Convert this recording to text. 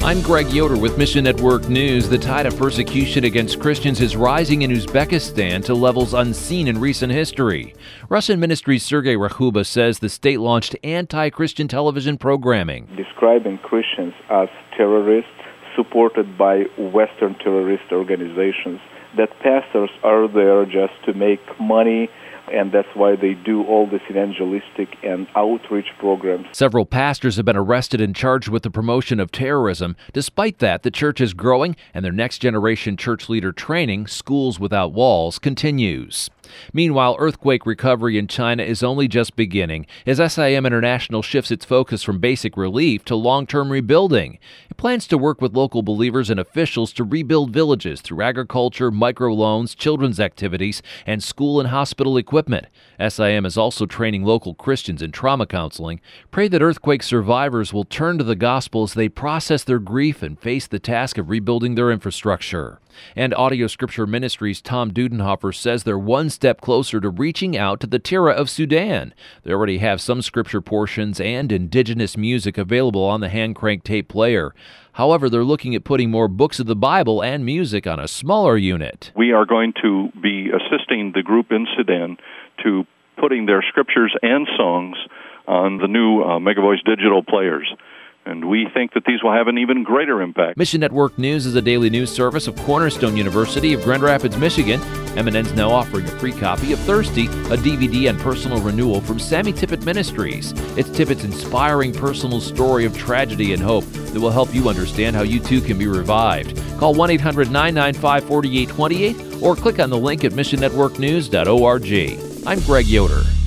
I'm Greg Yoder with Mission Network News. The tide of persecution against Christians is rising in Uzbekistan to levels unseen in recent history. Russian Ministry's Sergei Rakhuba says the state launched anti-Christian television programming, describing Christians as terrorists supported by Western terrorist organizations, that pastors are there just to make money, and that's why they do all this evangelistic and outreach programs. Several pastors have been arrested and charged with the promotion of terrorism. Despite that, the church is growing, and their next-generation church leader training, Schools Without Walls, continues. Meanwhile, earthquake recovery in China is only just beginning as SIM International shifts its focus from basic relief to long-term rebuilding. It plans to work with local believers and officials to rebuild villages through agriculture, microloans, children's activities, and school and hospital equipment. SIM is also training local Christians in trauma counseling. Pray that earthquake survivors will turn to the gospel as they process their grief and face the task of rebuilding their infrastructure. And Audio Scripture Ministries' Tom Dudenhofer says they're one step closer to reaching out to the Tira of Sudan. They already have some scripture portions and indigenous music available on the hand-crank tape player. However, they're looking at putting more books of the Bible and music on a smaller unit. We are going to be assisting the group in Sudan to putting their scriptures and songs on the new Megavoice digital players. And we think that these will have an even greater impact. Mission Network News is a daily news service of Cornerstone University of Grand Rapids, Michigan. MNN's now offering a free copy of Thirsty, a DVD and personal renewal from Sammy Tippett Ministries. It's Tippett's inspiring personal story of tragedy and hope that will help you understand how you too can be revived. Call 1-800-995-4828 or click on the link at missionnetworknews.org. I'm Greg Yoder.